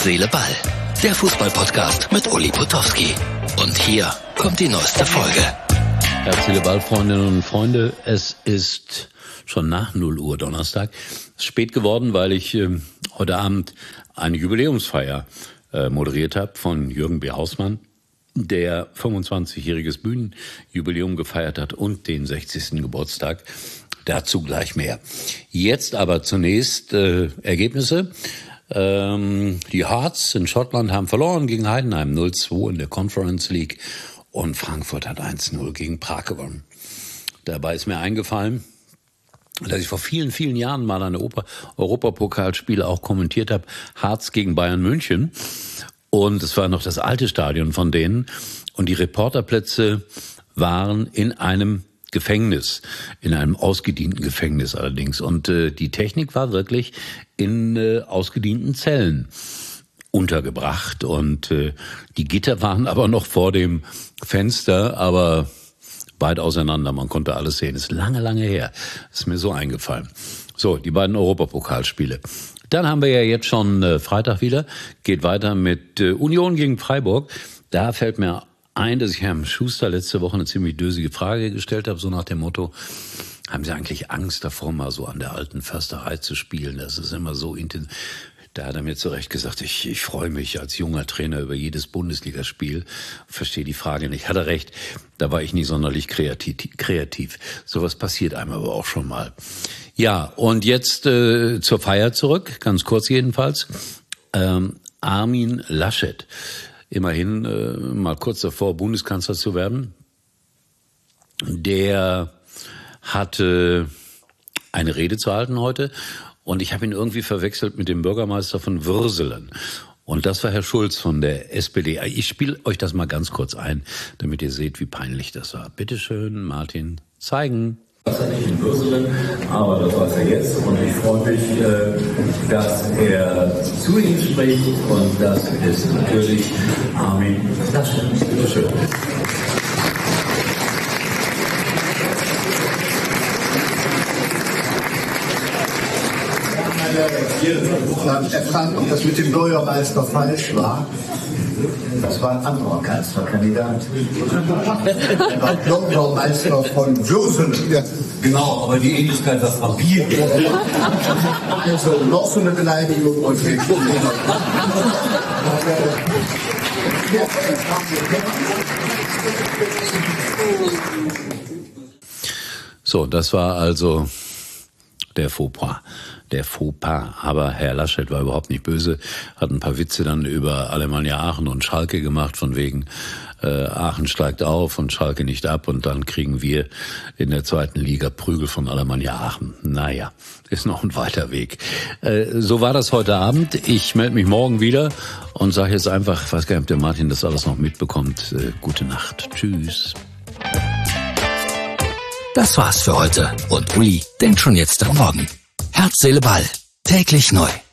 Seele, Ball. Der Fußball-Podcast mit Uli Potowski. Und hier kommt die neueste Folge. Herz, Seele, Ball, Freundinnen und Freunde. Es ist schon nach 0 Uhr Donnerstag. Es ist spät geworden, weil ich heute Abend eine Jubiläumsfeier moderiert habe von Jürgen B. Hausmann, der 25-jähriges Bühnenjubiläum gefeiert hat und den 60. Geburtstag. Dazu gleich mehr. Jetzt aber zunächst Ergebnisse. Die Hearts in Schottland haben verloren gegen Heidenheim 0-2 in der Conference League und Frankfurt hat 1-0 gegen Prag gewonnen. Dabei ist mir eingefallen, dass ich vor vielen, vielen Jahren mal eine Europapokalspiele auch kommentiert habe, Hearts gegen Bayern München. Und es war noch das alte Stadion von denen. Und die Reporterplätze waren in einem Gefängnis, in einem ausgedienten Gefängnis allerdings. Und die Technik war wirklich in ausgedienten Zellen untergebracht. Und die Gitter waren aber noch vor dem Fenster, aber weit auseinander. Man konnte alles sehen. Ist lange, lange her. Ist mir so eingefallen. So, die beiden Europapokalspiele. Dann haben wir ja jetzt schon Freitag wieder. Geht weiter mit Union gegen Freiburg. Da fällt mir ein, dass ich Herrn Schuster letzte Woche eine ziemlich dösige Frage gestellt habe, so nach dem Motto, haben Sie eigentlich Angst davor, mal so an der alten Försterei zu spielen? Das ist immer so intensiv. Da hat er mir zu Recht gesagt, ich freue mich als junger Trainer über jedes Bundesligaspiel, verstehe die Frage nicht. Hat er recht, da war ich nicht sonderlich kreativ. Sowas passiert einem aber auch schon mal. Ja, und jetzt zur Feier zurück, ganz kurz jedenfalls. Armin Laschet, immerhin mal kurz davor, Bundeskanzler zu werden, der hatte eine Rede zu halten heute und ich habe ihn irgendwie verwechselt mit dem Bürgermeister von Würselen. Und das war Herr Schulz von der SPD. Ich spiele euch das mal ganz kurz ein, damit ihr seht, wie peinlich das war. Bitte schön, Martin, zeigen. Das war nicht in Würselen, aber das weiß er jetzt und ich freue mich, dass er zu Ihnen spricht und das ist natürlich Armin Laschet. Bitte schön. Herr Frank, ob das mit dem Bürgermeister falsch war? Das war ein anderer Kanzlerkandidat. Er war Bürgermeister von Würselen. Ja. Genau, aber die Ähnlichkeit war Papier. Also noch so eine Beleidigung und wir So, das war also der Fauxpas. Aber Herr Laschet war überhaupt nicht böse, hat ein paar Witze dann über Alemannia Aachen und Schalke gemacht, von wegen Aachen steigt auf und Schalke nicht ab und dann kriegen wir in der zweiten Liga Prügel von Alemannia Aachen. Naja, ist noch ein weiter Weg. So war das heute Abend. Ich melde mich morgen wieder und sage jetzt einfach, ich weiß gar nicht, ob der Martin das alles noch mitbekommt, gute Nacht. Tschüss. Das war's für heute und Uli denkt schon jetzt am Morgen. Herz, Seele, Ball. Täglich neu.